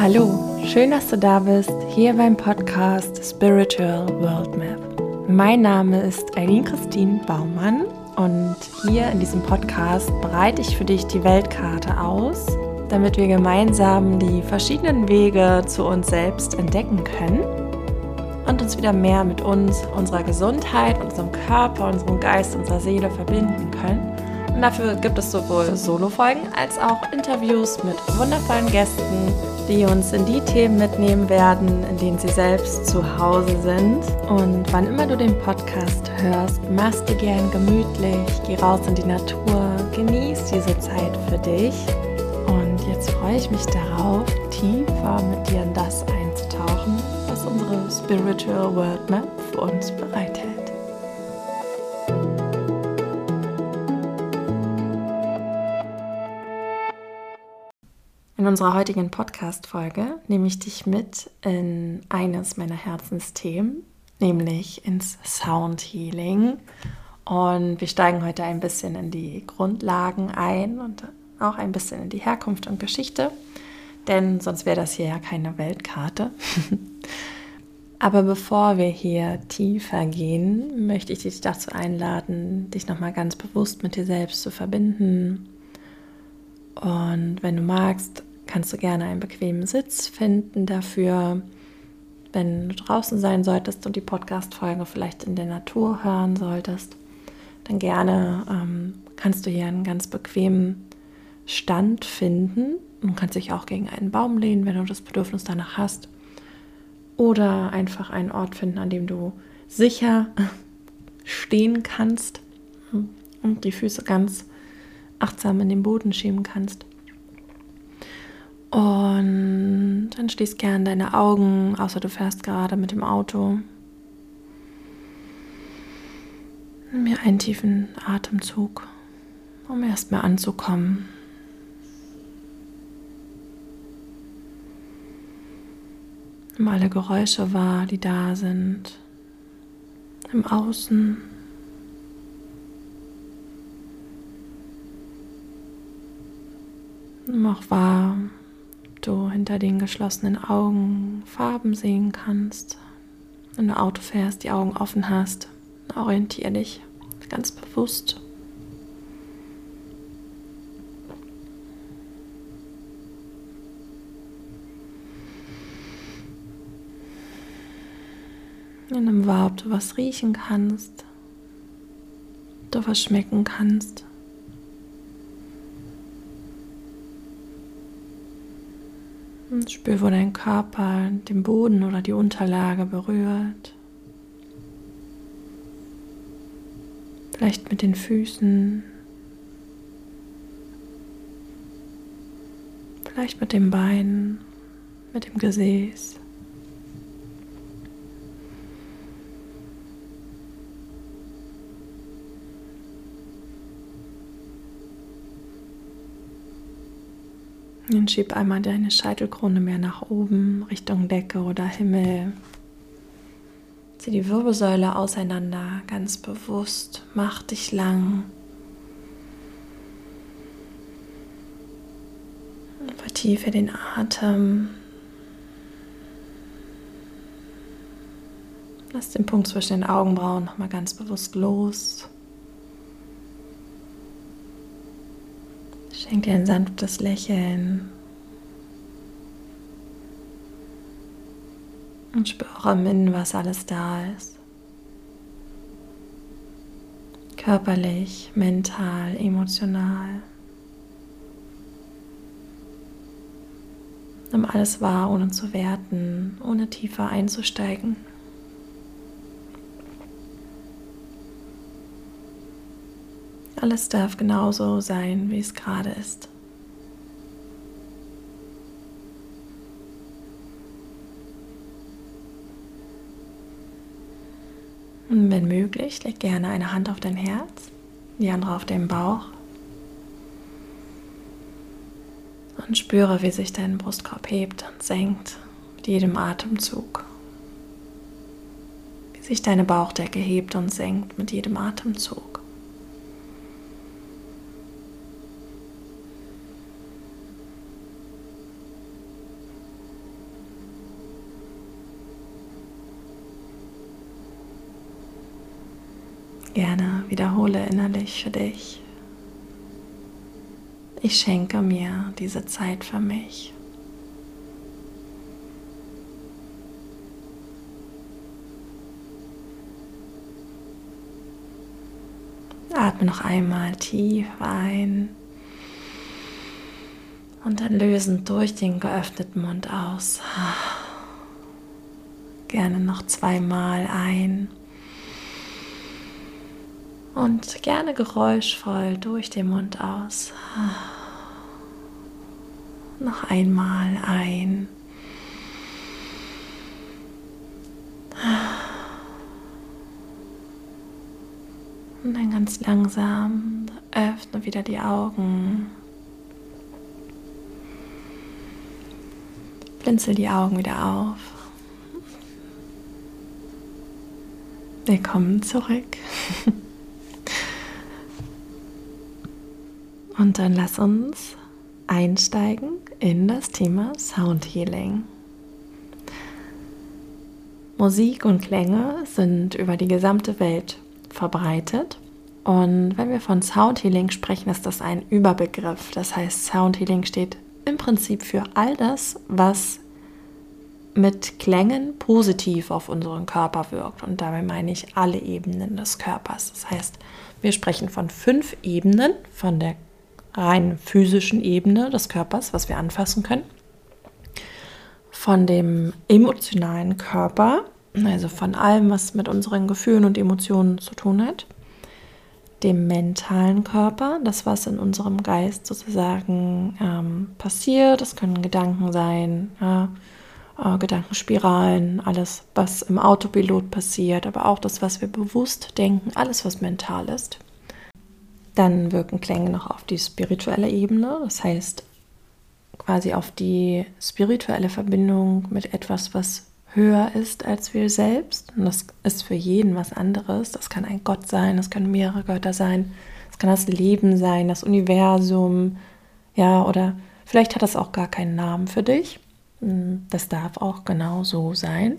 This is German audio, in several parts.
Hallo, schön, dass du da bist, hier beim Podcast Spiritual World Map. Mein Name ist Eileen Christine Baumann und hier in diesem Podcast bereite ich für dich die Weltkarte aus, damit wir gemeinsam die verschiedenen Wege zu uns selbst entdecken können und uns wieder mehr mit uns, unserer Gesundheit, unserem Körper, unserem Geist, unserer Seele verbinden können. Und dafür gibt es sowohl Solo-Folgen als auch Interviews mit wundervollen Gästen, die uns in die Themen mitnehmen werden, in denen sie selbst zu Hause sind. Und wann immer du den Podcast hörst, mach's dir gern gemütlich, geh raus in die Natur, genieß diese Zeit für dich. Und jetzt freue ich mich darauf, tiefer mit dir in das einzutauchen, was unsere Spiritual World Map für uns bereithält. In unserer heutigen Podcast-Folge nehme ich dich mit in eines meiner Herzensthemen, nämlich ins Sound Healing. Und wir steigen heute ein bisschen in die Grundlagen ein und auch ein bisschen in die Herkunft und Geschichte, denn sonst wäre das hier ja keine Weltkarte. Aber bevor wir hier tiefer gehen, möchte ich dich dazu einladen, dich nochmal ganz bewusst mit dir selbst zu verbinden. Und wenn du magst, kannst du gerne einen bequemen Sitz finden dafür. Wenn du draußen sein solltest und die Podcast-Folge vielleicht in der Natur hören solltest, dann gerne kannst du hier einen ganz bequemen Stand finden. Du kannst dich auch gegen einen Baum lehnen, wenn du das Bedürfnis danach hast. Oder einfach einen Ort finden, an dem du sicher stehen kannst und die Füße ganz achtsam in den Boden schieben kannst. Und dann schließ gern deine Augen, außer du fährst gerade mit dem Auto. Nimm mir einen tiefen Atemzug, um erstmal anzukommen. Nimm alle Geräusche wahr, die da sind, im Außen. Nimm auch wahr, ob du hinter den geschlossenen Augen Farben sehen kannst. Wenn du Auto fährst, die Augen offen hast, orientiere dich ganz bewusst. Und nimm wahr, ob du was riechen kannst, ob du was schmecken kannst. Und spür, wo dein Körper den Boden oder die Unterlage berührt. Vielleicht mit den Füßen, vielleicht mit den Beinen, mit dem Gesäß. Dann schieb einmal deine Scheitelkrone mehr nach oben, Richtung Decke oder Himmel. Zieh die Wirbelsäule auseinander, ganz bewusst. Mach dich lang. Vertiefe den Atem. Lass den Punkt zwischen den Augenbrauen nochmal ganz bewusst los. Schenk dir ein sanftes Lächeln und spüre im Innen, was alles da ist. Körperlich, mental, emotional. Nimm alles wahr, ohne zu werten, ohne tiefer einzusteigen. Alles darf genauso sein, wie es gerade ist. Und wenn möglich, leg gerne eine Hand auf dein Herz, die andere auf den Bauch. Und spüre, wie sich dein Brustkorb hebt und senkt mit jedem Atemzug. Wie sich deine Bauchdecke hebt und senkt mit jedem Atemzug. Gerne wiederhole innerlich für dich: Ich schenke mir diese Zeit für mich. Atme noch einmal tief ein und dann lösend durch den geöffneten Mund aus. Gerne noch 2-mal ein und gerne geräuschvoll durch den Mund aus. Noch einmal ein. Und dann ganz langsam öffne wieder die Augen. Blinzel die Augen wieder auf. Willkommen zurück. Und dann lass uns einsteigen in das Thema Sound Healing. Musik und Klänge sind über die gesamte Welt verbreitet. Und wenn wir von Sound Healing sprechen, ist das ein Überbegriff. Das heißt, Sound Healing steht im Prinzip für all das, was mit Klängen positiv auf unseren Körper wirkt. Und dabei meine ich alle Ebenen des Körpers. Das heißt, wir sprechen von 5 Ebenen, von der rein physischen Ebene des Körpers, was wir anfassen können, von dem emotionalen Körper, also von allem, was mit unseren Gefühlen und Emotionen zu tun hat, dem mentalen Körper, das, was in unserem Geist sozusagen passiert. Das können Gedanken sein, Gedankenspiralen, alles, was im Autopilot passiert, aber auch das, was wir bewusst denken, alles, was mental ist. Dann wirken Klänge noch auf die spirituelle Ebene, das heißt quasi auf die spirituelle Verbindung mit etwas, was höher ist als wir selbst. Und das ist für jeden was anderes. Das kann ein Gott sein, das können mehrere Götter sein, das kann das Leben sein, das Universum, ja, oder vielleicht hat das auch gar keinen Namen für dich. Das darf auch genau so sein.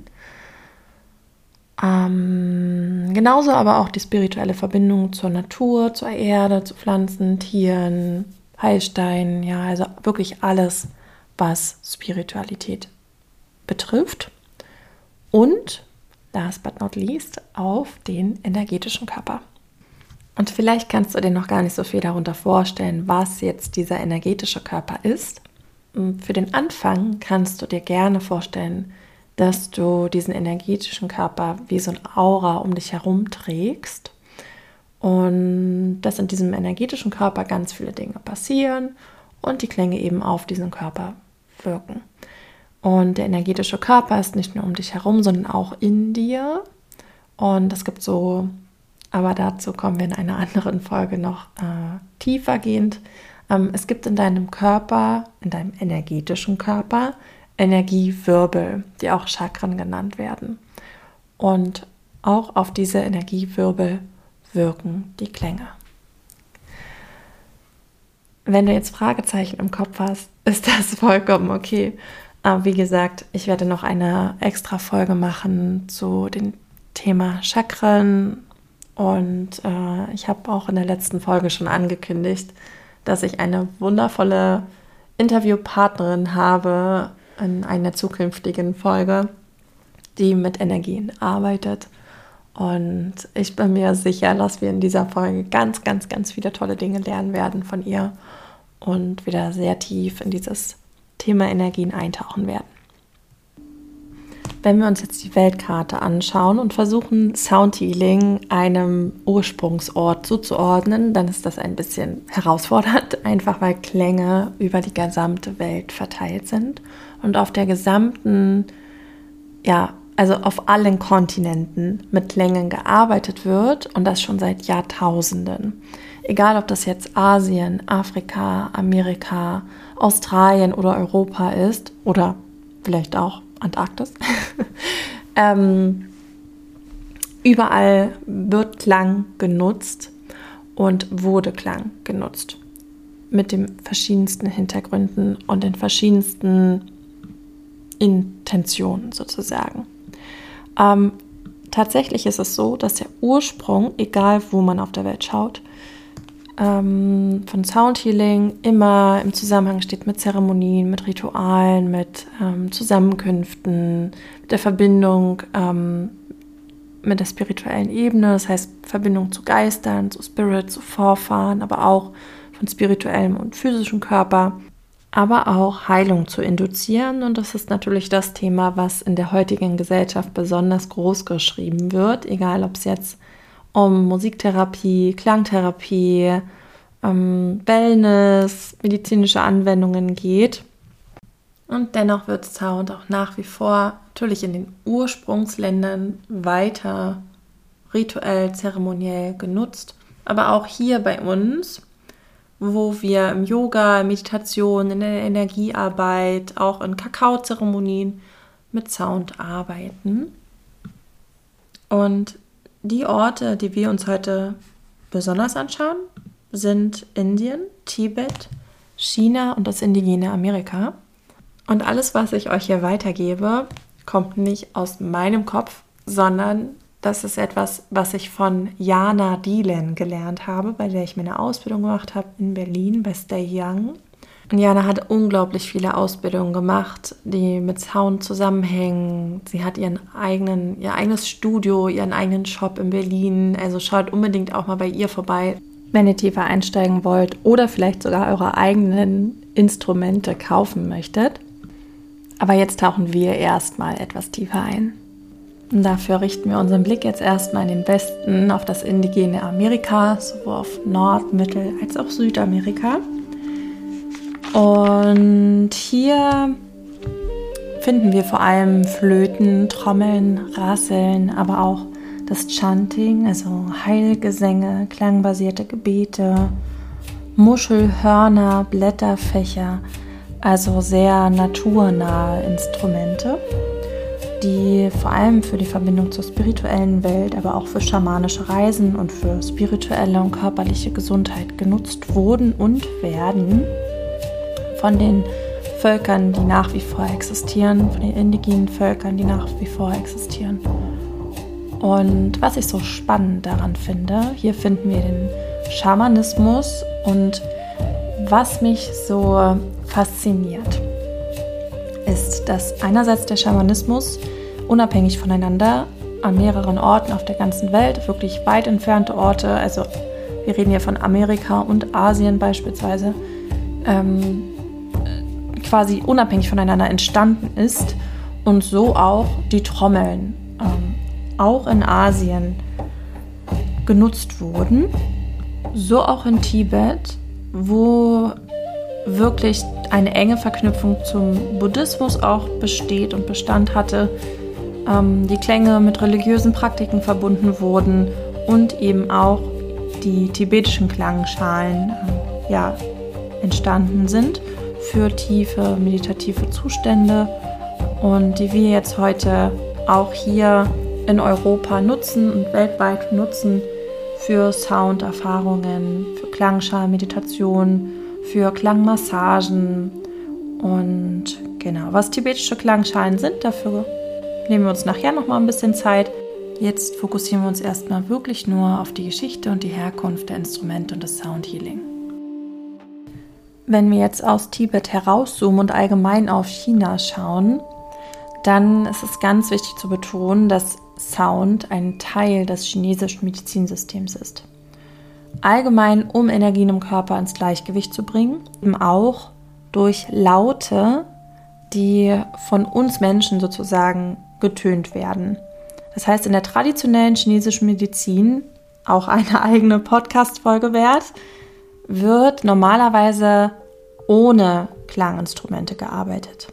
Genauso aber auch die spirituelle Verbindung zur Natur, zur Erde, zu Pflanzen, Tieren, Heilsteinen, ja, also wirklich alles, was Spiritualität betrifft. Und, last but not least, auf den energetischen Körper. Und vielleicht kannst du dir noch gar nicht so viel darunter vorstellen, was jetzt dieser energetische Körper ist. Für den Anfang kannst du dir gerne vorstellen, dass du diesen energetischen Körper wie so eine Aura um dich herum trägst und dass in diesem energetischen Körper ganz viele Dinge passieren und die Klänge eben auf diesen Körper wirken. Und der energetische Körper ist nicht nur um dich herum, sondern auch in dir. Und es gibt so, aber dazu kommen wir in einer anderen Folge noch tiefergehend. Es gibt in deinem Körper, in deinem energetischen Körper, Energiewirbel, die auch Chakren genannt werden. Und auch auf diese Energiewirbel wirken die Klänge. Wenn du jetzt Fragezeichen im Kopf hast, ist das vollkommen okay. Aber wie gesagt, ich werde noch eine extra Folge machen zu dem Thema Chakren. Und ich habe auch in der letzten Folge schon angekündigt, dass ich eine wundervolle Interviewpartnerin habe in einer zukünftigen Folge, die mit Energien arbeitet. Und ich bin mir sicher, dass wir in dieser Folge ganz, ganz, ganz viele tolle Dinge lernen werden von ihr und wieder sehr tief in dieses Thema Energien eintauchen werden. Wenn wir uns jetzt die Weltkarte anschauen und versuchen, Sound Healing einem Ursprungsort zuzuordnen, dann ist das ein bisschen herausfordernd, einfach weil Klänge über die gesamte Welt verteilt sind und auf der gesamten, also auf allen Kontinenten mit Klängen gearbeitet wird und das schon seit Jahrtausenden. Egal, ob das jetzt Asien, Afrika, Amerika, Australien oder Europa ist oder vielleicht auch Antarktis. Überall wird Klang genutzt und wurde Klang genutzt. Mit den verschiedensten Hintergründen und den verschiedensten Intentionen sozusagen. tatsächlich ist es so, dass der Ursprung, egal wo man auf der Welt schaut, von Sound Healing immer im Zusammenhang steht mit Zeremonien, mit Ritualen, mit Zusammenkünften, mit der Verbindung mit der spirituellen Ebene, das heißt Verbindung zu Geistern, zu Spirit, zu Vorfahren, aber auch von spirituellem und physischem Körper, aber auch Heilung zu induzieren. Und das ist natürlich das Thema, was in der heutigen Gesellschaft besonders groß geschrieben wird, egal ob es jetzt um Musiktherapie, Klangtherapie, Wellness, medizinische Anwendungen geht. Und dennoch wird Sound auch nach wie vor natürlich in den Ursprungsländern weiter rituell, zeremoniell genutzt. Aber auch hier bei uns, wo wir im Yoga, Meditation, in der Energiearbeit, auch in Kakaozeremonien mit Sound arbeiten. Und die Orte, die wir uns heute besonders anschauen, sind Indien, Tibet, China und das indigene Amerika. Und alles, was ich euch hier weitergebe, kommt nicht aus meinem Kopf, sondern das ist etwas, was ich von Jana Dielen gelernt habe, bei der ich meine Ausbildung gemacht habe in Berlin bei Stay Young. Und Jana hat unglaublich viele Ausbildungen gemacht, die mit Sound zusammenhängen. Sie hat ihr eigenes Studio, ihren eigenen Shop in Berlin. Also schaut unbedingt auch mal bei ihr vorbei, wenn ihr tiefer einsteigen wollt oder vielleicht sogar eure eigenen Instrumente kaufen möchtet. Aber jetzt tauchen wir erstmal etwas tiefer ein. Und dafür richten wir unseren Blick jetzt erstmal in den Westen, auf das indigene Amerika, sowohl auf Nord-, Mittel- als auch Südamerika. Und hier finden wir vor allem Flöten, Trommeln, Rasseln, aber auch das Chanting, also Heilgesänge, klangbasierte Gebete, Muschelhörner, Blätterfächer, also sehr naturnahe Instrumente, die vor allem für die Verbindung zur spirituellen Welt, aber auch für schamanische Reisen und für spirituelle und körperliche Gesundheit genutzt wurden und werden von den Völkern, die nach wie vor existieren, von den indigenen Völkern, die nach wie vor existieren. Und was ich so spannend daran finde, hier finden wir den Schamanismus und was mich so fasziniert, ist, dass einerseits der Schamanismus unabhängig voneinander an mehreren Orten auf der ganzen Welt, wirklich weit entfernte Orte, also wir reden hier von Amerika und Asien beispielsweise, quasi unabhängig voneinander entstanden ist und so auch die Trommeln auch in Asien genutzt wurden, so auch in Tibet, wo wirklich eine enge Verknüpfung zum Buddhismus auch besteht und Bestand hatte, die Klänge mit religiösen Praktiken verbunden wurden und eben auch die tibetischen Klangschalen entstanden sind für tiefe meditative Zustände und die wir jetzt heute auch hier in Europa nutzen und weltweit nutzen für Sounderfahrungen, für Klangschalen-Meditation, für Klangmassagen und genau, was tibetische Klangschalen sind, dafür nehmen wir uns nachher nochmal ein bisschen Zeit. Jetzt fokussieren wir uns erstmal wirklich nur auf die Geschichte und die Herkunft der Instrumente und des Sound Healing. Wenn wir jetzt aus Tibet herauszoomen und allgemein auf China schauen, dann ist es ganz wichtig zu betonen, dass Sound ein Teil des chinesischen Medizinsystems ist. Allgemein, um Energien im Körper ins Gleichgewicht zu bringen, eben auch durch Laute, die von uns Menschen sozusagen getönt werden. Das heißt, in der traditionellen chinesischen Medizin, auch eine eigene Podcast-Folge wert, wird normalerweise ohne Klanginstrumente gearbeitet.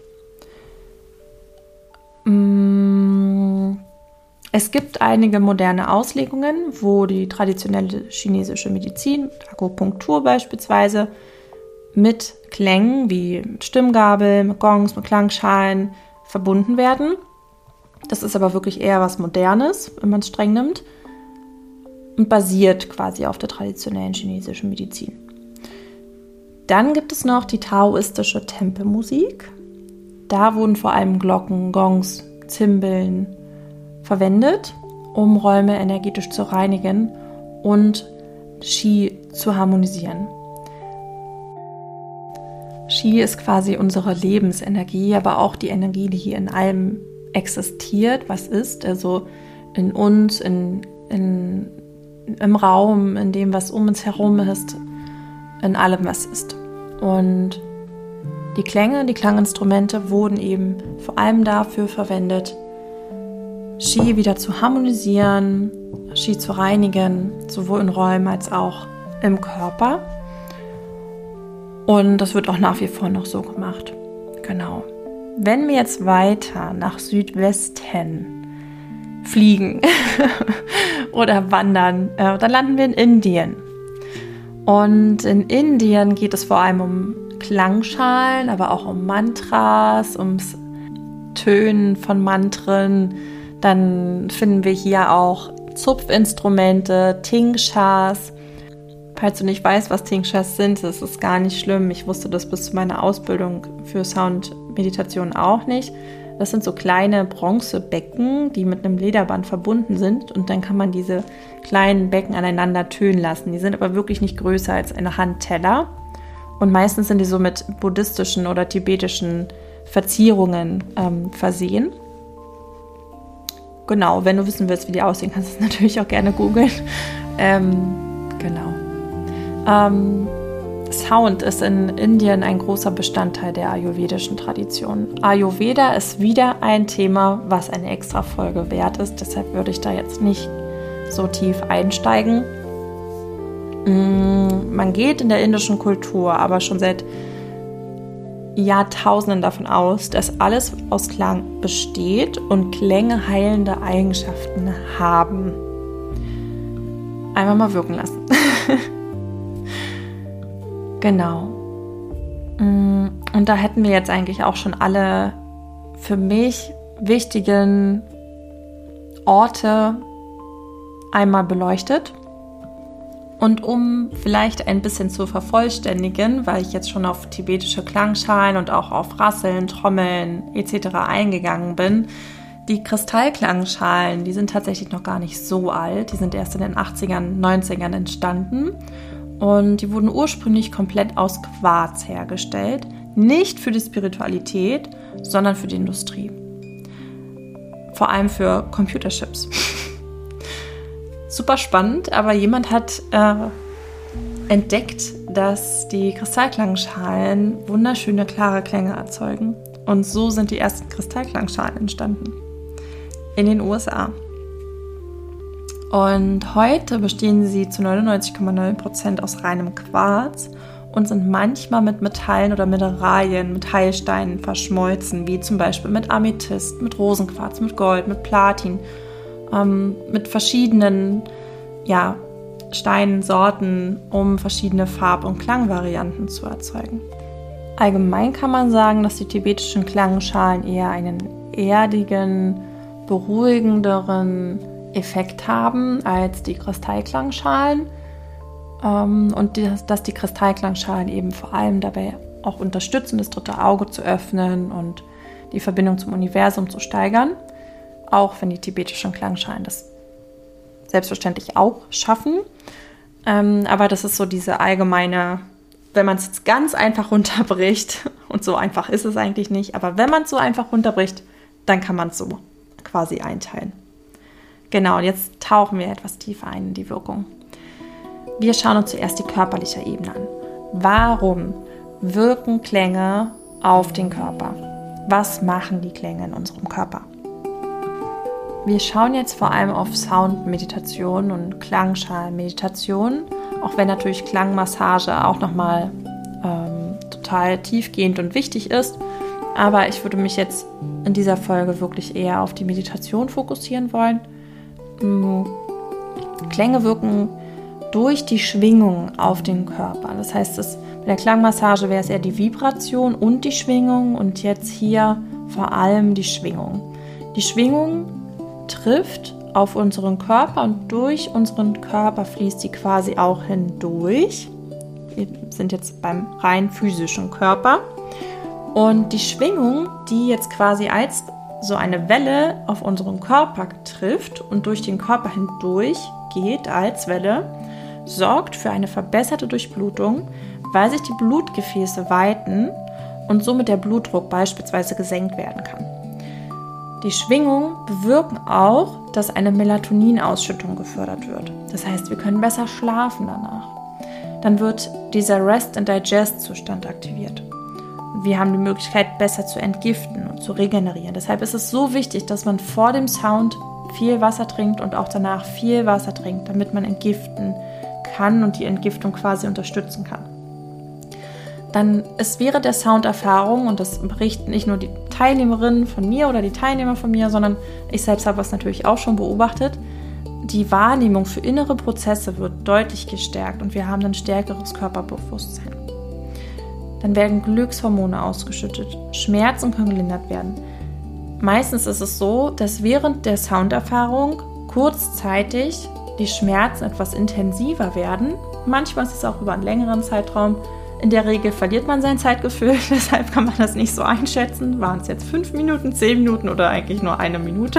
Es gibt einige moderne Auslegungen, wo die traditionelle chinesische Medizin, Akupunktur beispielsweise, mit Klängen wie Stimmgabel, mit Gongs, mit Klangschalen verbunden werden. Das ist aber wirklich eher was Modernes, wenn man es streng nimmt, und basiert quasi auf der traditionellen chinesischen Medizin. Dann gibt es noch die taoistische Tempelmusik. Da wurden vor allem Glocken, Gongs, Zimbeln verwendet um Räume energetisch zu reinigen und Qi zu harmonisieren. Qi ist quasi unsere Lebensenergie, aber auch die Energie, die hier in allem existiert, was ist, also in uns, im Raum, in dem, was um uns herum ist, in allem, was ist. Und die Klänge, die Klanginstrumente wurden eben vor allem dafür verwendet, Qi wieder zu harmonisieren, Qi zu reinigen, sowohl in Räumen als auch im Körper. Und das wird auch nach wie vor noch so gemacht. Genau. Wenn wir jetzt weiter nach Südwesten fliegen oder wandern, dann landen wir in Indien. Und in Indien geht es vor allem um Klangschalen, aber auch um Mantras, ums Tönen von Mantren. Dann finden wir hier auch Zupfinstrumente, Tingshas. Falls du nicht weißt, was Tingshas sind, das ist gar nicht schlimm. Ich wusste das bis zu meiner Ausbildung für Soundmeditation auch nicht. Das sind so kleine Bronzebecken, die mit einem Lederband verbunden sind. Und dann kann man diese kleinen Becken aneinander tönen lassen. Die sind aber wirklich nicht größer als eine Handteller. Und meistens sind die so mit buddhistischen oder tibetischen Verzierungen versehen. Genau, wenn du wissen willst, wie die aussehen, kannst du es natürlich auch gerne googeln. Genau. Sound ist in Indien ein großer Bestandteil der ayurvedischen Tradition. Ayurveda ist wieder ein Thema, was eine extra Folge wert ist. Deshalb würde ich da jetzt nicht so tief einsteigen. Man geht in der indischen Kultur aber schon seit Jahrtausenden davon aus, dass alles aus Klang besteht und Klänge heilende Eigenschaften haben. Einmal mal wirken lassen. Genau. Und da hätten wir jetzt eigentlich auch schon alle für mich wichtigen Orte einmal beleuchtet. Und um vielleicht ein bisschen zu vervollständigen, weil ich jetzt schon auf tibetische Klangschalen und auch auf Rasseln, Trommeln etc. eingegangen bin, die Kristallklangschalen, die sind tatsächlich noch gar nicht so alt. Die sind erst in den 80ern, 90ern entstanden. Und die wurden ursprünglich komplett aus Quarz hergestellt. Nicht für die Spiritualität, sondern für die Industrie. Vor allem für Computerchips. Super spannend, aber jemand hat entdeckt, dass die Kristallklangschalen wunderschöne, klare Klänge erzeugen. Und so sind die ersten Kristallklangschalen entstanden. In den USA. Und heute bestehen sie zu 99,9% aus reinem Quarz und sind manchmal mit Metallen oder Mineralien, mit Heilsteinen verschmolzen, wie zum Beispiel mit Amethyst, mit Rosenquarz, mit Gold, mit Platin, mit verschiedenen Steinsorten, um verschiedene Farb- und Klangvarianten zu erzeugen. Allgemein kann man sagen, dass die tibetischen Klangschalen eher einen erdigen, beruhigenderen Effekt haben als die Kristallklangschalen und dass die Kristallklangschalen eben vor allem dabei auch unterstützen, das dritte Auge zu öffnen und die Verbindung zum Universum zu steigern, auch wenn die tibetischen Klangschalen das selbstverständlich auch schaffen. Aber das ist so diese allgemeine, wenn man es jetzt ganz einfach runterbricht, und so einfach ist es eigentlich nicht, aber wenn man es so einfach runterbricht, dann kann man es so quasi einteilen. Genau, und jetzt tauchen wir etwas tiefer ein in die Wirkung. Wir schauen uns zuerst die körperliche Ebene an. Warum wirken Klänge auf den Körper? Was machen die Klänge in unserem Körper? Wir schauen jetzt vor allem auf Soundmeditation und Klangschalenmeditation, auch wenn natürlich Klangmassage auch nochmal total tiefgehend und wichtig ist. Aber ich würde mich jetzt in dieser Folge wirklich eher auf die Meditation fokussieren wollen. Klänge wirken durch die Schwingung auf den Körper. Das heißt, bei der Klangmassage wäre es eher die Vibration und die Schwingung und jetzt hier vor allem die Schwingung. Die Schwingung trifft auf unseren Körper und durch unseren Körper fließt sie quasi auch hindurch. Wir sind jetzt beim rein physischen Körper. Und die Schwingung, die jetzt quasi als so eine Welle auf unseren Körper trifft und durch den Körper hindurch geht als Welle, sorgt für eine verbesserte Durchblutung, weil sich die Blutgefäße weiten und somit der Blutdruck beispielsweise gesenkt werden kann. Die Schwingungen bewirken auch, dass eine Melatoninausschüttung gefördert wird. Das heißt, wir können besser schlafen danach. Dann wird dieser Rest-and-Digest-Zustand aktiviert. Wir haben die Möglichkeit, besser zu entgiften und zu regenerieren. Deshalb ist es so wichtig, dass man vor dem Sound viel Wasser trinkt und auch danach viel Wasser trinkt, damit man entgiften kann und die Entgiftung quasi unterstützen kann. Dann ist während der Sounderfahrung, und das berichten nicht nur die Teilnehmerinnen von mir oder die Teilnehmer von mir, sondern ich selbst habe es natürlich auch schon beobachtet, die Wahrnehmung für innere Prozesse wird deutlich gestärkt und wir haben ein stärkeres Körperbewusstsein. Dann werden Glückshormone ausgeschüttet, Schmerzen können gelindert werden. Meistens ist es so, dass während der Sounderfahrung kurzzeitig die Schmerzen etwas intensiver werden. Manchmal ist es auch über einen längeren Zeitraum. In der Regel verliert man sein Zeitgefühl, deshalb kann man das nicht so einschätzen. Waren es jetzt 5 Minuten, 10 Minuten oder eigentlich nur 1 Minute?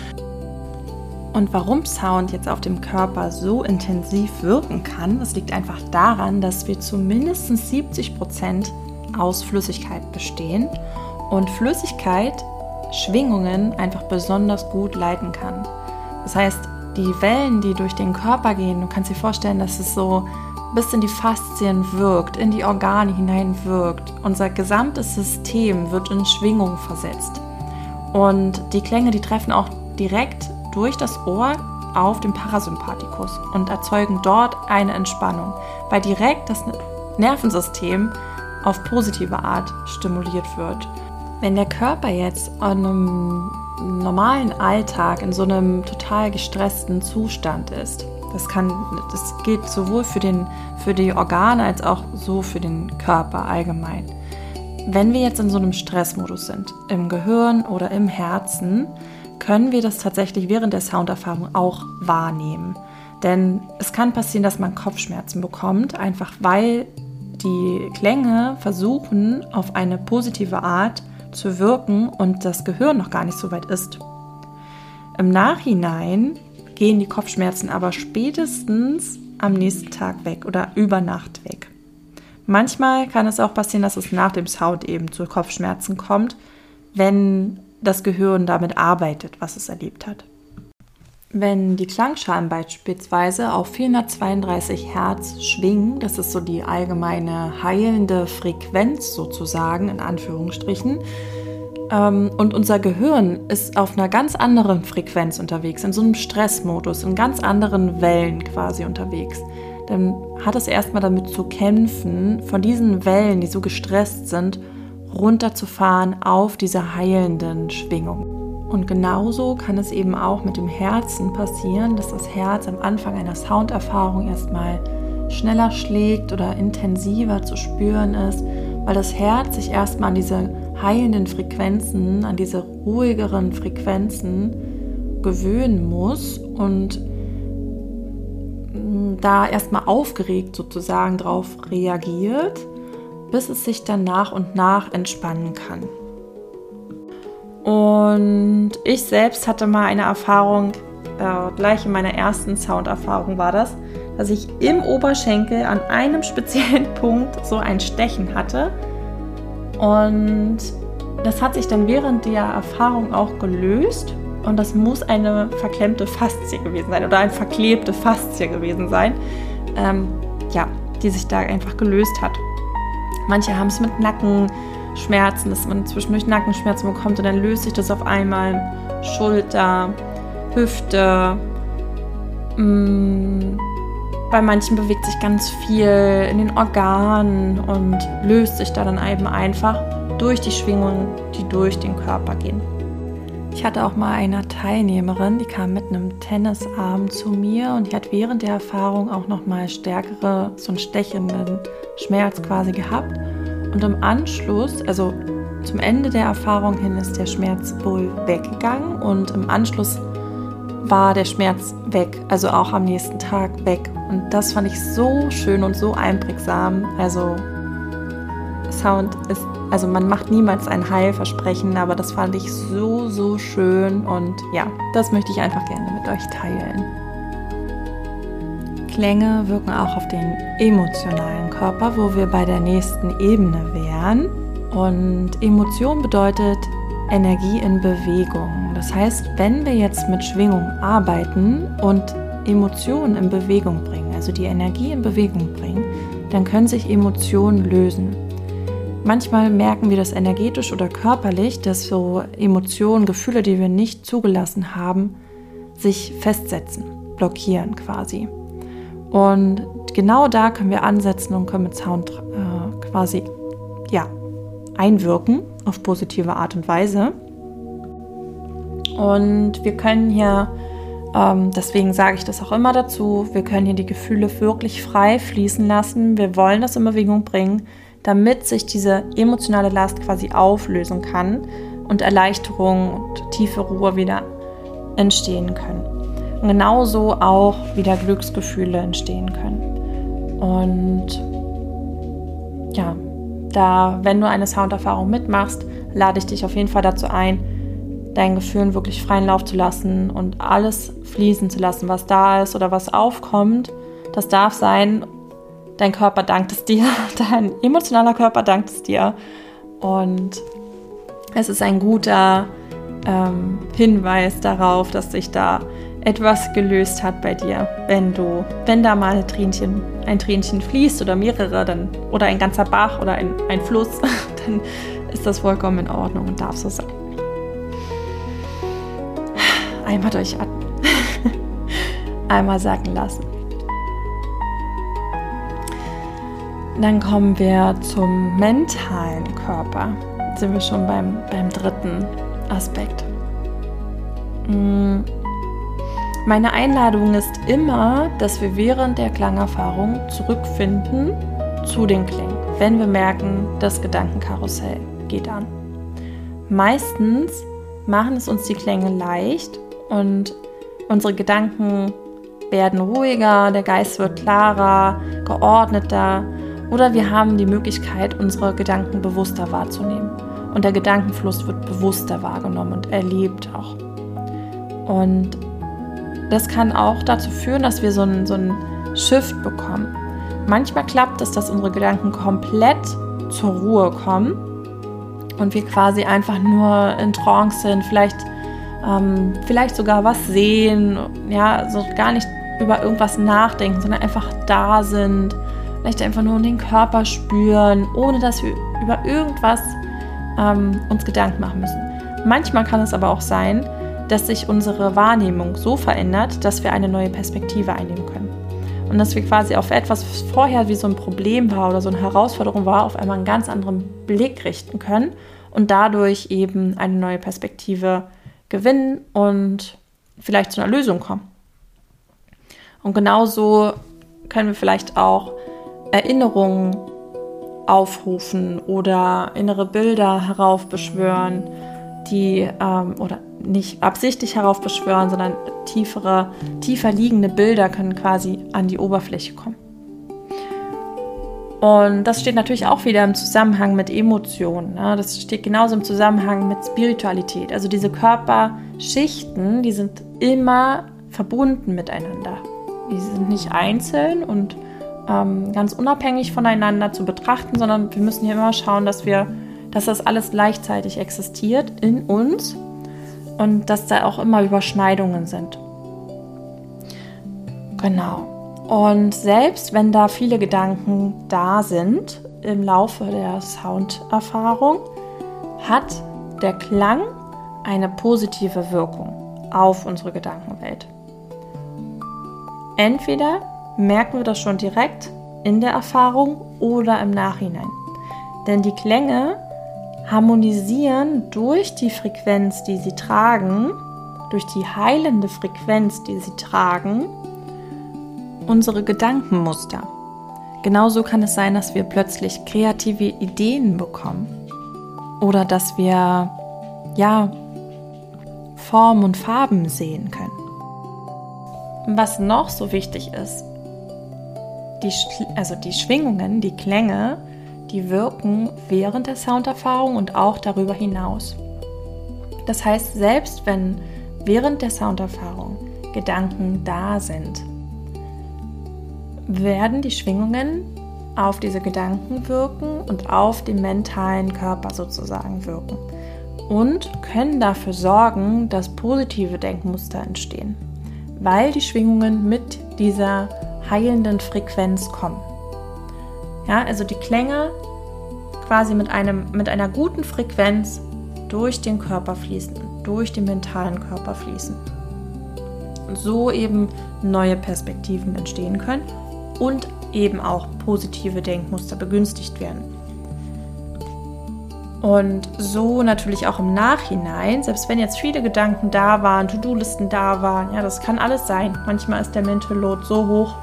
Und warum Sound jetzt auf dem Körper so intensiv wirken kann, das liegt einfach daran, dass wir zu mindestens 70% aus Flüssigkeit bestehen und Flüssigkeit Schwingungen einfach besonders gut leiten kann. Das heißt, die Wellen, die durch den Körper gehen, du kannst dir vorstellen, dass es so bis in die Faszien wirkt, in die Organe hinein wirkt. Unser gesamtes System wird in Schwingung versetzt. Und die Klänge, die treffen auch direkt durch das Ohr auf den Parasympathikus und erzeugen dort eine Entspannung, weil direkt das Nervensystem auf positive Art stimuliert wird. Wenn der Körper jetzt an einem normalen Alltag in so einem total gestressten Zustand ist, das gilt sowohl für die Organe als auch so für den Körper allgemein. Wenn wir jetzt in so einem Stressmodus sind, im Gehirn oder im Herzen, können wir das tatsächlich während der Sounderfahrung auch wahrnehmen. Denn es kann passieren, dass man Kopfschmerzen bekommt, einfach weil die Klänge versuchen, auf eine positive Art zu wirken und das Gehirn noch gar nicht so weit ist. Im Nachhinein gehen die Kopfschmerzen aber spätestens am nächsten Tag weg oder über Nacht weg. Manchmal kann es auch passieren, dass es nach dem Sound eben zu Kopfschmerzen kommt, wenn das Gehirn damit arbeitet, was es erlebt hat. Wenn die Klangschalen beispielsweise auf 432 Hertz schwingen, das ist so die allgemeine heilende Frequenz sozusagen, in Anführungsstrichen, und unser Gehirn ist auf einer ganz anderen Frequenz unterwegs, in so einem Stressmodus, in ganz anderen Wellen quasi unterwegs, dann hat es erstmal damit zu kämpfen, von diesen Wellen, die so gestresst sind, runterzufahren auf diese heilenden Schwingungen. Und genauso kann es eben auch mit dem Herzen passieren, dass das Herz am Anfang einer Sounderfahrung erstmal schneller schlägt oder intensiver zu spüren ist, weil das Herz sich erstmal an diese heilenden Frequenzen, an diese ruhigeren Frequenzen gewöhnen muss und da erstmal aufgeregt sozusagen drauf reagiert, bis es sich dann nach und nach entspannen kann. Und ich selbst hatte mal eine Erfahrung, gleich in meiner ersten Sounderfahrung war das, dass ich im Oberschenkel an einem speziellen Punkt so ein Stechen hatte. Und das hat sich dann während der Erfahrung auch gelöst. Und das muss eine verklemmte Faszie gewesen sein oder eine verklebte Faszie gewesen sein, die sich da einfach gelöst hat. Manche haben es mit Nackenschmerzen, dass man zwischendurch Nackenschmerzen bekommt und dann löst sich das auf einmal. Schulter, Hüfte. Bei manchen bewegt sich ganz viel in den Organen und löst sich da dann eben einfach durch die Schwingungen, die durch den Körper gehen. Ich hatte auch mal eine Teilnehmerin, die kam mit einem Tennisarm zu mir und die hat während der Erfahrung auch nochmal stärkere, so einen stechenden Schmerz quasi gehabt. Und im Anschluss, also zum Ende der Erfahrung hin, ist der Schmerz wohl weggegangen und im Anschluss war der Schmerz weg, also auch am nächsten Tag weg. Und das fand ich so schön und so einprägsam. Also Sound ist Also man macht niemals ein Heilversprechen, aber das fand ich so, so schön und ja, das möchte ich einfach gerne mit euch teilen. Klänge wirken auch auf den emotionalen Körper, wo wir bei der nächsten Ebene wären. Und Emotion bedeutet Energie in Bewegung. Das heißt, wenn wir jetzt mit Schwingung arbeiten und Emotionen in Bewegung bringen, also die Energie in Bewegung bringen, dann können sich Emotionen lösen. Manchmal merken wir das energetisch oder körperlich, dass so Emotionen, Gefühle, die wir nicht zugelassen haben, sich festsetzen, blockieren quasi. Und genau da können wir ansetzen und können mit Sound quasi einwirken auf positive Art und Weise. Und wir können hier, deswegen sage ich das auch immer dazu, wir können hier die Gefühle wirklich frei fließen lassen. Wir wollen das in Bewegung bringen, damit sich diese emotionale Last quasi auflösen kann und Erleichterung und tiefe Ruhe wieder entstehen können. Und genauso auch wieder Glücksgefühle entstehen können. Und ja, wenn du eine Sounderfahrung mitmachst, lade ich dich auf jeden Fall dazu ein, deinen Gefühlen wirklich freien Lauf zu lassen und alles fließen zu lassen, was da ist oder was aufkommt. Das darf sein. Dein Körper dankt es dir, dein emotionaler Körper dankt es dir. Und es ist ein guter Hinweis darauf, dass sich da etwas gelöst hat bei dir, wenn da mal ein Tränchen fließt oder mehrere, oder ein ganzer Bach oder ein Fluss, dann ist das vollkommen in Ordnung und darf so sein. Einmal durchatmen. Einmal sacken lassen. Dann kommen wir zum mentalen Körper. Jetzt sind wir schon beim dritten Aspekt. Meine Einladung ist immer, dass wir während der Klangerfahrung zurückfinden zu den Klängen, wenn wir merken, das Gedankenkarussell geht an. Meistens machen es uns die Klänge leicht und unsere Gedanken werden ruhiger, der Geist wird klarer, geordneter oder wir haben die Möglichkeit, unsere Gedanken bewusster wahrzunehmen. Und der Gedankenfluss wird bewusster wahrgenommen und erlebt auch. Und das kann auch dazu führen, dass wir so einen Shift bekommen. Manchmal klappt es, dass unsere Gedanken komplett zur Ruhe kommen und wir quasi einfach nur in Trance sind, vielleicht sogar was sehen, ja, so gar nicht über irgendwas nachdenken, sondern einfach da sind, vielleicht einfach nur den Körper spüren, ohne dass wir über irgendwas uns Gedanken machen müssen. Manchmal kann es aber auch sein, dass sich unsere Wahrnehmung so verändert, dass wir eine neue Perspektive einnehmen können. Und dass wir quasi auf etwas, was vorher wie so ein Problem war oder so eine Herausforderung war, auf einmal einen ganz anderen Blick richten können und dadurch eben eine neue Perspektive gewinnen und vielleicht zu einer Lösung kommen. Und genauso können wir vielleicht auch Erinnerungen aufrufen oder innere Bilder heraufbeschwören, die oder nicht absichtlich heraufbeschwören, sondern tiefer liegende Bilder können quasi an die Oberfläche kommen. Und das steht natürlich auch wieder im Zusammenhang mit Emotionen. Ne? Das steht genauso im Zusammenhang mit Spiritualität. Also diese Körperschichten, die sind immer verbunden miteinander. Die sind nicht einzeln und ganz unabhängig voneinander zu betrachten, sondern wir müssen hier immer schauen, dass das alles gleichzeitig existiert in uns und dass da auch immer Überschneidungen sind. Genau. Und selbst wenn da viele Gedanken da sind im Laufe der Sounderfahrung, hat der Klang eine positive Wirkung auf unsere Gedankenwelt. Entweder merken wir das schon direkt in der Erfahrung oder im Nachhinein. Denn die Klänge harmonisieren durch die Frequenz, die sie tragen, durch die heilende Frequenz, die sie tragen, unsere Gedankenmuster. Genauso kann es sein, dass wir plötzlich kreative Ideen bekommen oder dass wir Formen und Farben sehen können. Was noch so wichtig ist, die Schwingungen, die Klänge, die wirken während der Sounderfahrung und auch darüber hinaus. Das heißt, selbst wenn während der Sounderfahrung Gedanken da sind, werden die Schwingungen auf diese Gedanken wirken und auf den mentalen Körper sozusagen wirken und können dafür sorgen, dass positive Denkmuster entstehen, weil die Schwingungen mit dieser heilenden Frequenz kommen. Ja, also die Klänge quasi mit einer guten Frequenz durch den Körper fließen, durch den mentalen Körper fließen. Und so eben neue Perspektiven entstehen können und eben auch positive Denkmuster begünstigt werden. Und so natürlich auch im Nachhinein, selbst wenn jetzt viele Gedanken da waren, To-Do-Listen da waren, ja, das kann alles sein. Manchmal ist der Mental Load so hoch,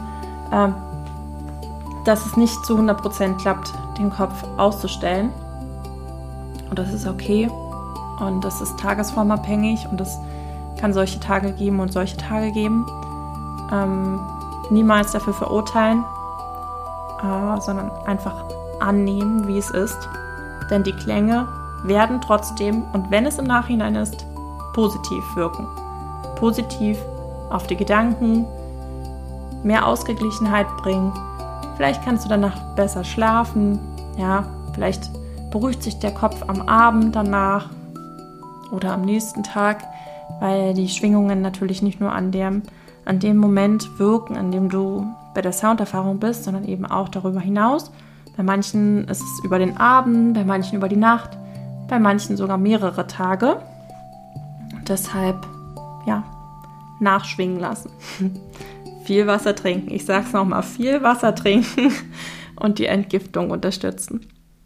dass es nicht zu 100% klappt, den Kopf auszustellen. Und das ist okay. Und das ist tagesformabhängig und es kann solche Tage geben und solche Tage geben. Niemals dafür verurteilen, sondern einfach annehmen, wie es ist. Denn die Klänge werden trotzdem, und wenn es im Nachhinein ist, positiv wirken. Positiv auf die Gedanken, mehr Ausgeglichenheit bringen. Vielleicht kannst du danach besser schlafen. Ja, vielleicht beruhigt sich der Kopf am Abend danach oder am nächsten Tag, weil die Schwingungen natürlich nicht nur an dem Moment wirken, an dem du bei der Sounderfahrung bist, sondern eben auch darüber hinaus. Bei manchen ist es über den Abend, bei manchen über die Nacht, bei manchen sogar mehrere Tage. Deshalb, ja, nachschwingen lassen. Viel Wasser trinken. Ich sag's nochmal, viel Wasser trinken und die Entgiftung unterstützen.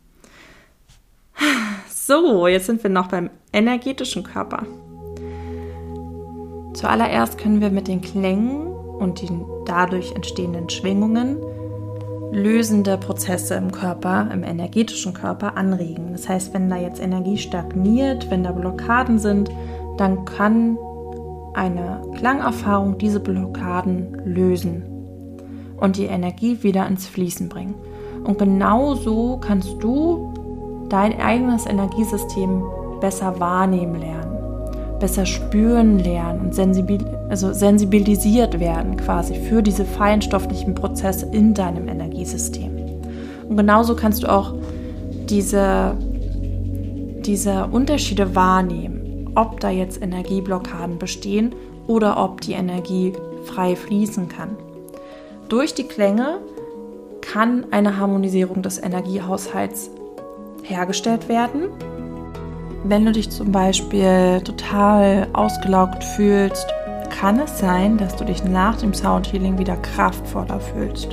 So, jetzt sind wir noch beim energetischen Körper. Zuallererst können wir mit den Klängen und den dadurch entstehenden Schwingungen lösende Prozesse im Körper, im energetischen Körper anregen. Das heißt, wenn da jetzt Energie stagniert, wenn da Blockaden sind, dann kann eine Klangerfahrung diese Blockaden lösen und die Energie wieder ins Fließen bringen. Und genauso kannst du dein eigenes Energiesystem besser wahrnehmen lernen, besser spüren lernen und sensibilisiert werden quasi für diese feinstofflichen Prozesse in deinem Energiesystem. Und genauso kannst du auch diese Unterschiede wahrnehmen, ob da jetzt Energieblockaden bestehen oder ob die Energie frei fließen kann. Durch die Klänge kann eine Harmonisierung des Energiehaushalts hergestellt werden. Wenn du dich zum Beispiel total ausgelaugt fühlst, kann es sein, dass du dich nach dem Soundhealing wieder kraftvoller fühlst.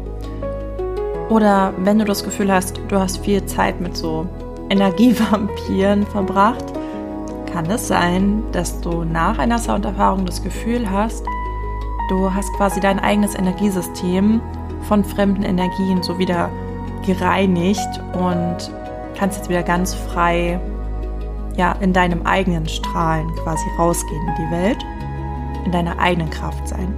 Oder wenn du das Gefühl hast, du hast viel Zeit mit so Energievampiren verbracht, kann es sein, dass du nach einer Sounderfahrung das Gefühl hast, du hast quasi dein eigenes Energiesystem von fremden Energien so wieder gereinigt und kannst jetzt wieder ganz frei in deinem eigenen Strahlen quasi rausgehen in die Welt, in deiner eigenen Kraft sein.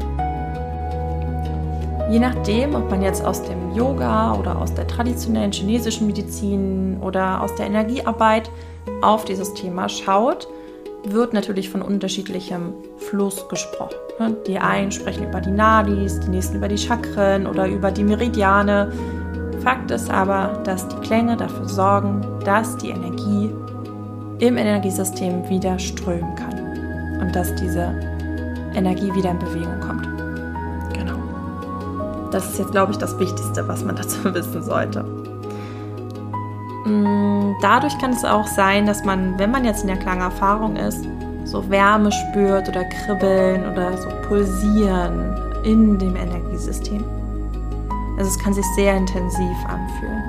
Je nachdem, ob man jetzt aus dem Yoga oder aus der traditionellen chinesischen Medizin oder aus der Energiearbeit auf dieses Thema schaut, wird natürlich von unterschiedlichem Fluss gesprochen. Die einen sprechen über die Nadis, die nächsten über die Chakren oder über die Meridiane. Fakt ist aber, dass die Klänge dafür sorgen, dass die Energie im Energiesystem wieder strömen kann und dass diese Energie wieder in Bewegung kommt. Genau. Das ist jetzt, glaube ich, das Wichtigste, was man dazu wissen sollte. Dadurch kann es auch sein, dass man, wenn man jetzt in der Klangerfahrung ist, so Wärme spürt oder Kribbeln oder so Pulsieren in dem Energiesystem. Also es kann sich sehr intensiv anfühlen.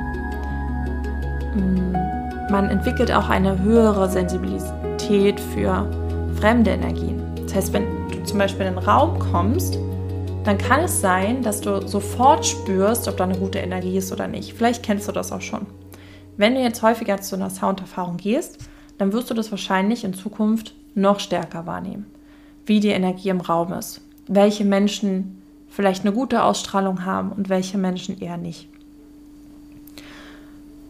Man entwickelt auch eine höhere Sensibilität für fremde Energien. Das heißt, wenn du zum Beispiel in einen Raum kommst, dann kann es sein, dass du sofort spürst, ob da eine gute Energie ist oder nicht. Vielleicht kennst du das auch schon. Wenn du jetzt häufiger zu einer Sounderfahrung gehst, dann wirst du das wahrscheinlich in Zukunft noch stärker wahrnehmen, wie die Energie im Raum ist, welche Menschen vielleicht eine gute Ausstrahlung haben und welche Menschen eher nicht.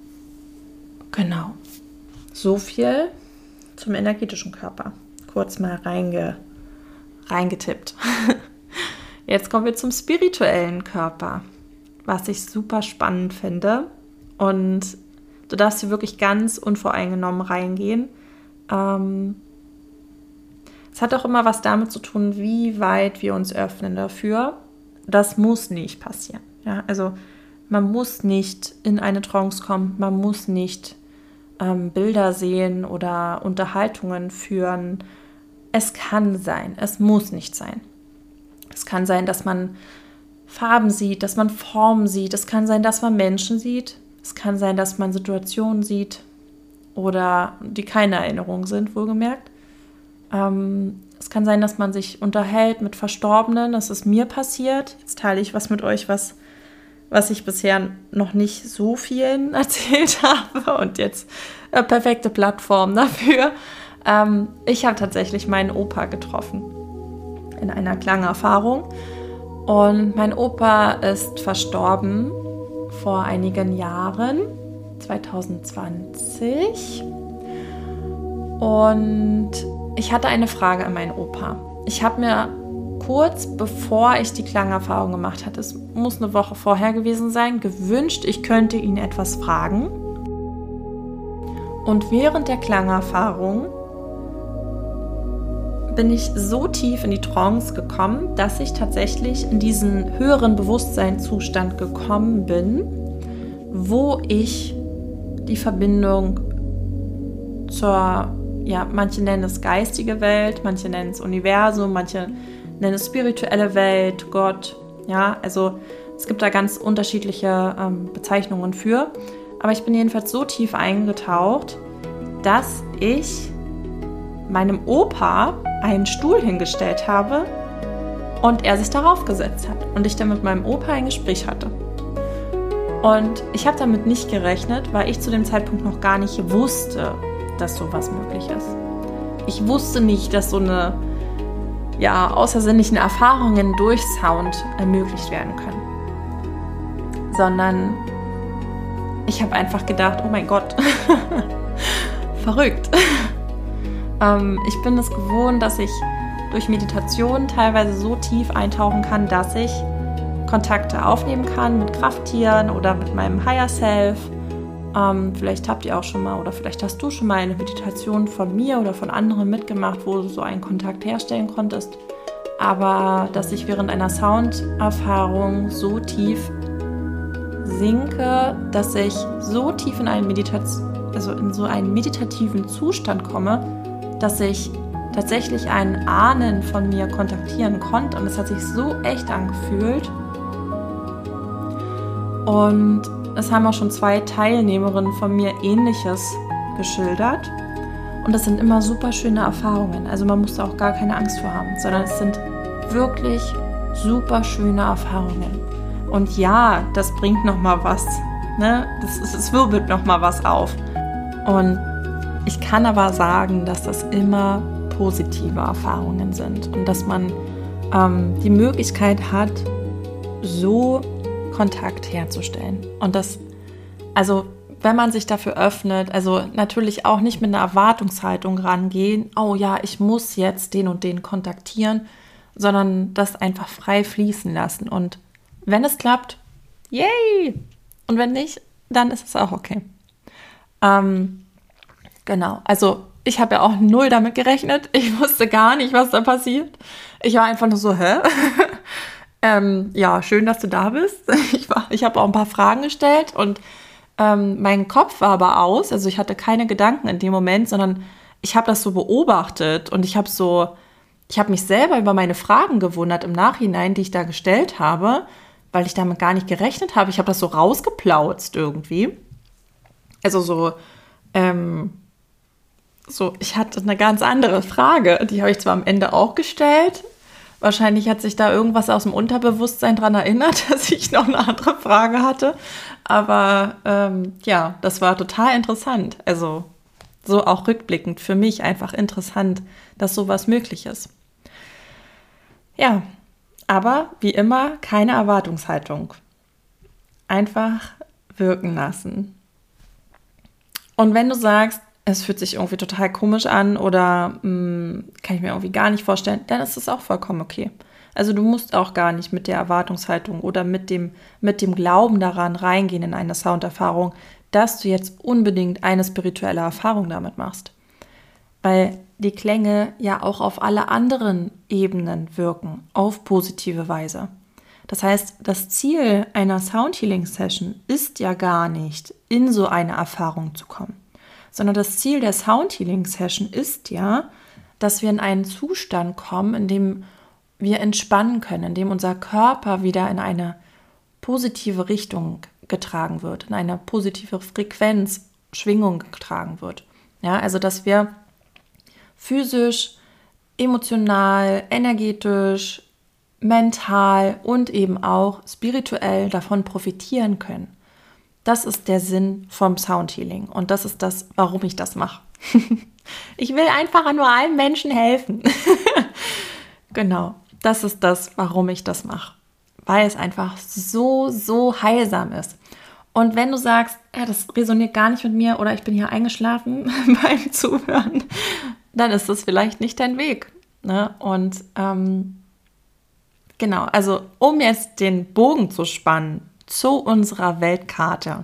Genau. So viel zum energetischen Körper. Kurz mal reingetippt. Jetzt kommen wir zum spirituellen Körper, was ich super spannend finde. Und du darfst hier wirklich ganz unvoreingenommen reingehen. Es hat auch immer was damit zu tun, wie weit wir uns öffnen dafür. Das muss nicht passieren. Ja? Also man muss nicht in eine Trance kommen, man muss nicht Bilder sehen oder Unterhaltungen führen. Es kann sein, es muss nicht sein. Es kann sein, dass man Farben sieht, dass man Formen sieht. Es kann sein, dass man Menschen sieht. Es kann sein, dass man Situationen sieht oder die keine Erinnerung sind, wohlgemerkt. Es kann sein, dass man sich unterhält mit Verstorbenen. Das ist mir passiert. Jetzt teile ich was mit euch, was ich bisher noch nicht so vielen erzählt habe und jetzt eine perfekte Plattform dafür. Ich habe tatsächlich meinen Opa getroffen in einer Klangerfahrung und mein Opa ist verstorben vor einigen Jahren, 2020, und ich hatte eine Frage an meinen Opa. Ich habe mir kurz bevor ich die Klangerfahrung gemacht hatte, es muss eine Woche vorher gewesen sein, gewünscht, ich könnte ihn etwas fragen. Und während der Klangerfahrung bin ich so tief in die Trance gekommen, dass ich tatsächlich in diesen höheren Bewusstseinszustand gekommen bin, wo ich die Verbindung zur, manche nennen es geistige Welt, manche nennen es Universum, manche nennen es spirituelle Welt, Gott, also es gibt da ganz unterschiedliche Bezeichnungen für, aber ich bin jedenfalls so tief eingetaucht, dass ich meinem Opa einen Stuhl hingestellt habe und er sich darauf gesetzt hat und ich dann mit meinem Opa ein Gespräch hatte. Und ich habe damit nicht gerechnet, weil ich zu dem Zeitpunkt noch gar nicht wusste, dass sowas möglich ist. Ich wusste nicht, dass so eine außersinnlichen Erfahrungen durch Sound ermöglicht werden können. Sondern ich habe einfach gedacht, oh mein Gott, verrückt. Ich bin es gewohnt, dass ich durch Meditation teilweise so tief eintauchen kann, dass ich Kontakte aufnehmen kann mit Krafttieren oder mit meinem Higher Self. Vielleicht habt ihr auch schon mal oder vielleicht hast du schon mal eine Meditation von mir oder von anderen mitgemacht, wo du so einen Kontakt herstellen konntest. Aber dass ich während einer Sounderfahrung so tief sinke, dass ich so tief in in so einen meditativen Zustand komme, dass ich tatsächlich einen Ahnen von mir kontaktieren konnte. Und es hat sich so echt angefühlt. Und es haben auch schon 2 Teilnehmerinnen von mir Ähnliches geschildert. Und das sind immer super schöne Erfahrungen. Also man muss da auch gar keine Angst vor haben, sondern es sind wirklich super schöne Erfahrungen. Und ja, das bringt nochmal was. Ne? Es wirbelt nochmal was auf. Und ich kann aber sagen, dass das immer positive Erfahrungen sind und dass man die Möglichkeit hat, so Kontakt herzustellen. Und das, also wenn man sich dafür öffnet, also natürlich auch nicht mit einer Erwartungshaltung rangehen, oh ja, ich muss jetzt den und den kontaktieren, sondern das einfach frei fließen lassen. Und wenn es klappt, yay! Und wenn nicht, dann ist es auch okay. Genau, also ich habe ja auch null damit gerechnet. Ich wusste gar nicht, was da passiert. Ich war einfach nur so, hä? Schön, dass du da bist. Ich habe auch ein paar Fragen gestellt und mein Kopf war aber aus. Also ich hatte keine Gedanken in dem Moment, sondern ich habe das so beobachtet und ich habe mich selber über meine Fragen gewundert im Nachhinein, die ich da gestellt habe, weil ich damit gar nicht gerechnet habe. Ich habe das so rausgeplautzt irgendwie. Also ich hatte eine ganz andere Frage, die habe ich zwar am Ende auch gestellt. Wahrscheinlich hat sich da irgendwas aus dem Unterbewusstsein dran erinnert, dass ich noch eine andere Frage hatte. Aber das war total interessant. Also so auch rückblickend für mich einfach interessant, dass sowas möglich ist. Ja, aber wie immer keine Erwartungshaltung. Einfach wirken lassen. Und wenn du sagst, es fühlt sich irgendwie total komisch an oder kann ich mir irgendwie gar nicht vorstellen, dann ist das auch vollkommen okay. Also du musst auch gar nicht mit der Erwartungshaltung oder mit dem Glauben daran reingehen in eine Sounderfahrung, dass du jetzt unbedingt eine spirituelle Erfahrung damit machst. Weil die Klänge ja auch auf alle anderen Ebenen wirken, auf positive Weise. Das heißt, das Ziel einer Soundhealing-Session ist ja gar nicht, in so eine Erfahrung zu kommen, sondern das Ziel der Soundhealing-Session ist ja, dass wir in einen Zustand kommen, in dem wir entspannen können, in dem unser Körper wieder in eine positive Richtung getragen wird, in eine positive Frequenz, Schwingung getragen wird. Ja, also dass wir physisch, emotional, energetisch, mental und eben auch spirituell davon profitieren können. Das ist der Sinn vom Soundhealing und das ist das, warum ich das mache. Ich will einfach nur allen Menschen helfen. Genau, das ist das, warum ich das mache. Weil es einfach so, so heilsam ist. Und wenn du sagst, ja, das resoniert gar nicht mit mir oder ich bin hier eingeschlafen beim Zuhören, dann ist das vielleicht nicht dein Weg. Ne? Und genau, also um jetzt den Bogen zu spannen zu unserer Weltkarte.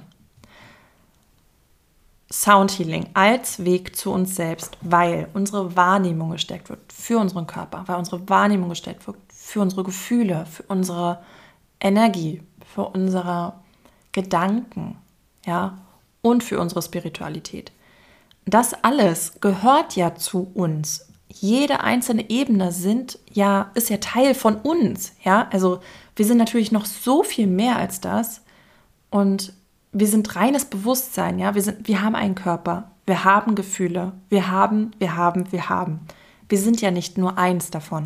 Soundhealing als Weg zu uns selbst, weil unsere Wahrnehmung gestärkt wird für unseren Körper, weil unsere Wahrnehmung gestärkt wird für unsere Gefühle, für unsere Energie, für unsere Gedanken, ja, und für unsere Spiritualität. Das alles gehört ja zu uns. Jede einzelne Ebene ist ja Teil von uns, ja. Also wir sind natürlich noch so viel mehr als das und wir sind reines Bewusstsein, ja. Wir haben einen Körper, wir haben Gefühle, wir haben. Wir sind ja nicht nur eins davon.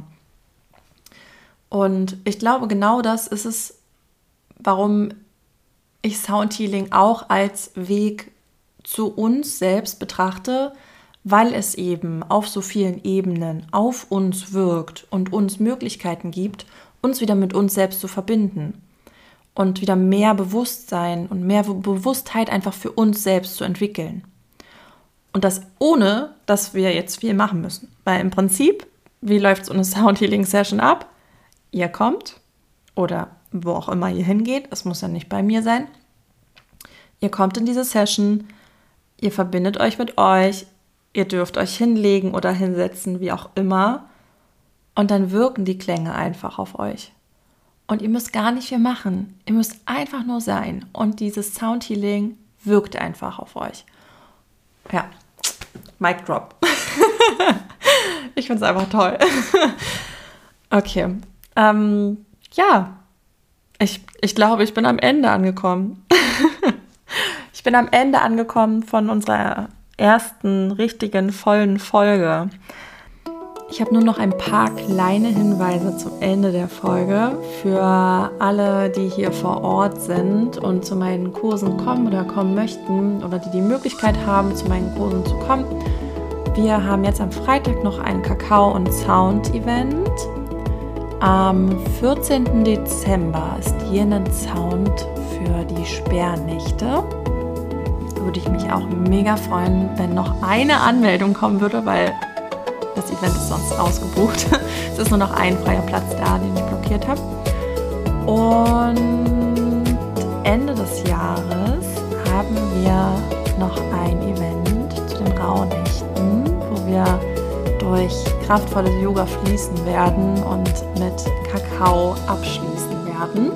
Und ich glaube, genau das ist es, warum ich Soundhealing auch als Weg zu uns selbst betrachte, weil es eben auf so vielen Ebenen auf uns wirkt und uns Möglichkeiten gibt, uns wieder mit uns selbst zu verbinden und wieder mehr Bewusstsein und mehr Bewusstheit einfach für uns selbst zu entwickeln. Und das ohne, dass wir jetzt viel machen müssen. Weil im Prinzip, wie läuft so eine Soundhealing-Session ab? Ihr kommt oder wo auch immer ihr hingeht, es muss ja nicht bei mir sein. Ihr kommt in diese Session, ihr verbindet euch mit euch, ihr dürft euch hinlegen oder hinsetzen, wie auch immer. Und dann wirken die Klänge einfach auf euch. Und ihr müsst gar nicht viel machen. Ihr müsst einfach nur sein. Und dieses Soundhealing wirkt einfach auf euch. Ja, Mic Drop. Ich finde es einfach toll. Okay. Ja, ich glaube, ich bin am Ende angekommen. Ich bin am Ende angekommen von unserer ersten richtigen vollen Folge. Ich habe nur noch ein paar kleine Hinweise zum Ende der Folge für alle, die hier vor Ort sind und zu meinen Kursen kommen oder kommen möchten oder die Möglichkeit haben, zu meinen Kursen zu kommen. Wir haben jetzt am Freitag noch ein Kakao- und Sound-Event. Am 14. Dezember ist Yin and Sound für die Sperrnächte. Würde ich mich auch mega freuen, wenn noch eine Anmeldung kommen würde, weil das Event ist sonst ausgebucht. Es ist nur noch ein freier Platz da, den ich blockiert habe. Und Ende des Jahres haben wir noch ein Event zu den Rauhnächten, wo wir durch kraftvolles Yoga fließen werden und mit Kakao abschließen werden.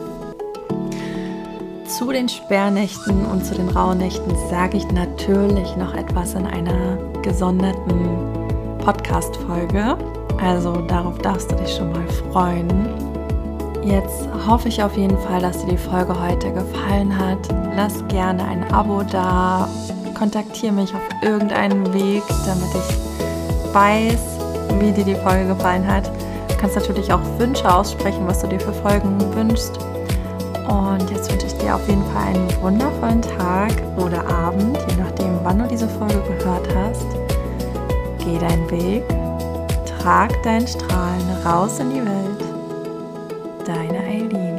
Zu den Sperrnächten und zu den Rauhnächten sage ich natürlich noch etwas in einer gesonderten Podcast-Folge. Also darauf darfst du dich schon mal freuen. Jetzt hoffe ich auf jeden Fall, dass dir die Folge heute gefallen hat. Lass gerne ein Abo da. Kontaktiere mich auf irgendeinen Weg, damit ich weiß, wie dir die Folge gefallen hat. Du kannst natürlich auch Wünsche aussprechen, was du dir für Folgen wünschst. Und jetzt wünsche ich dir auf jeden Fall einen wundervollen Tag oder Abend, je nachdem, wann du diese Folge gehört hast. Geh deinen Weg, trag dein Strahlen raus in die Welt. Deine Aileen.